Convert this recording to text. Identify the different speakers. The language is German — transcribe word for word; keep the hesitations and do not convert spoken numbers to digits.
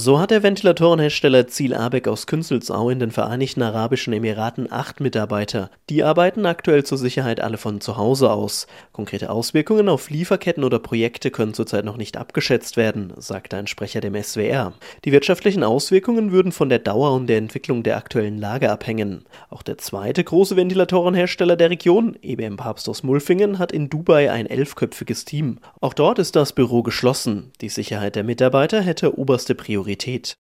Speaker 1: So hat der Ventilatorenhersteller Ziel Abeck aus Künzelsau in den Vereinigten Arabischen Emiraten acht Mitarbeiter. Die arbeiten aktuell zur Sicherheit alle von zu Hause aus. Konkrete Auswirkungen auf Lieferketten oder Projekte können zurzeit noch nicht abgeschätzt werden, sagte ein Sprecher dem S W R. Die wirtschaftlichen Auswirkungen würden von der Dauer und der Entwicklung der aktuellen Lage abhängen. Auch der zweite große Ventilatorenhersteller der Region, E B M Papst aus Mulfingen, hat in Dubai ein elfköpfiges Team. Auch dort ist das Büro geschlossen. Die Sicherheit der Mitarbeiter hätte oberste Priorität.